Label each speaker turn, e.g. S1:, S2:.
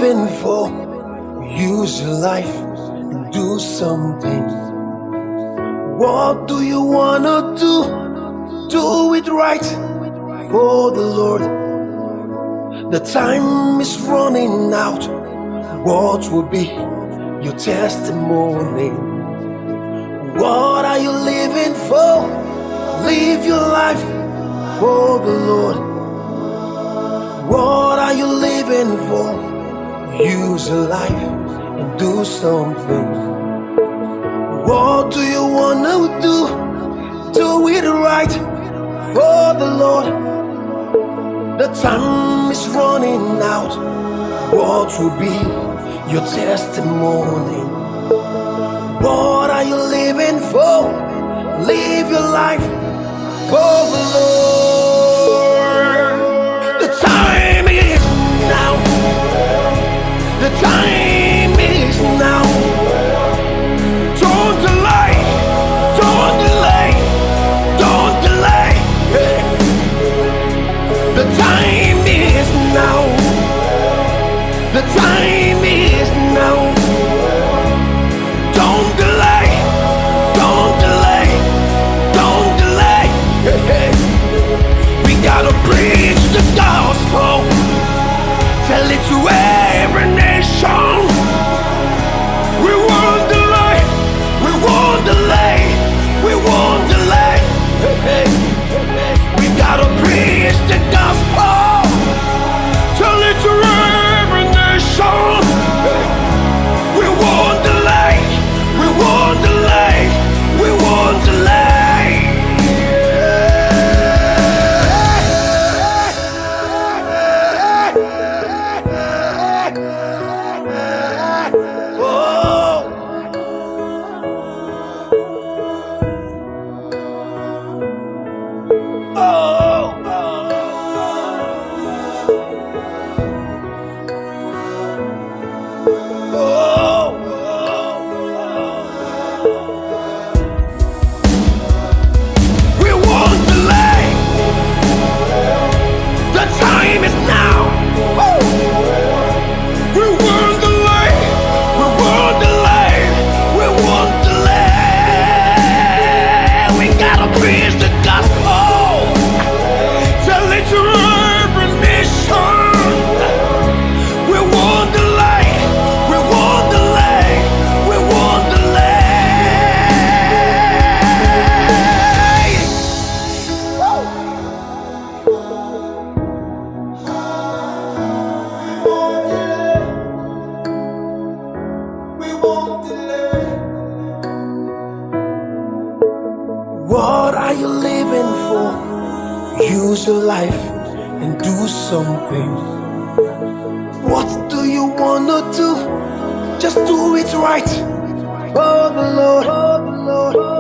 S1: living for? Use your life and do something. What do you wanna do? Do it right for the Lord. The time is running out. What will be your testimony? What are you living for? Live your life for the Lord. What are you living for? Use your life and do something. What do you wanna do? Do it right for the Lord. The time is running out. What will be your testimony? What are you living for? Live your life for the Lord. The time is now. The time is now. Don't delay. Don't delay. Don't delay. The time is now. The time is now. Don't delay. Don't delay. Don't delay. We gotta preach the gospel. Tell it to every nation. We won't delay. We won't delay. We won't delay. We gotta preach the gospel. Tell it to every nation. We won't delay. We won't delay. We won't delay. What are you living for? Use your life and do something. What do you wanna do? Just do it right for the Lord.